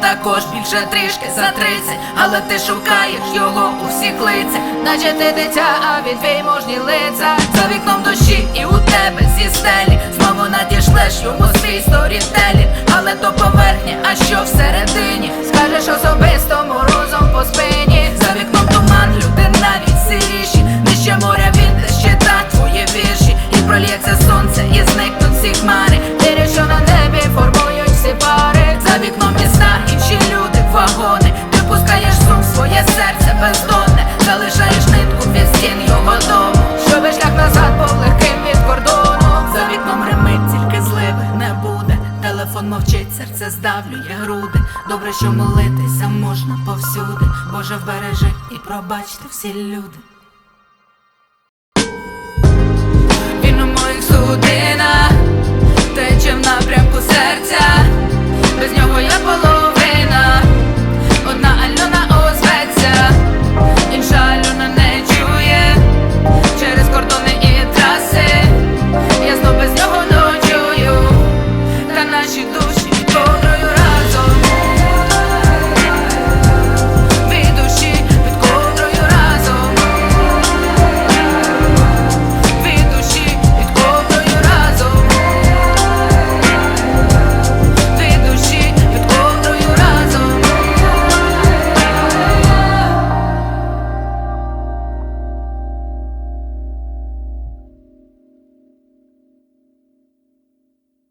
також більше трішки за 30, але ти шукаєш його у всіх лицях, наче ти дитя, а він твій мужній лицар. За вікном дощі і у тебе зі стелі знову надішлеш йому свій сторітелінг. Але то поверхня, а що всередині, скажеш особисто морозом по спині. За вікном туман, люди навіть сиріші, нижче моря він десь читать твої вірші. І прольється сонце, і зникнуть всі хмари, вірять, що на небі формують всі пари. За вікном міста, інші люди, вагони. Ти пускаєш сум в своє серце бездонне, залишаєш нитку від стін його дому, щоби шлях назад був легким від кордону. За вікном ремить, тільки зливи не буде. Телефон мовчить, серце здавлює груди. Добре, що молитися можна повсюди. Боже, вбережи і пробачте всі люди. Він у моїх судинах тече в напрямку серця.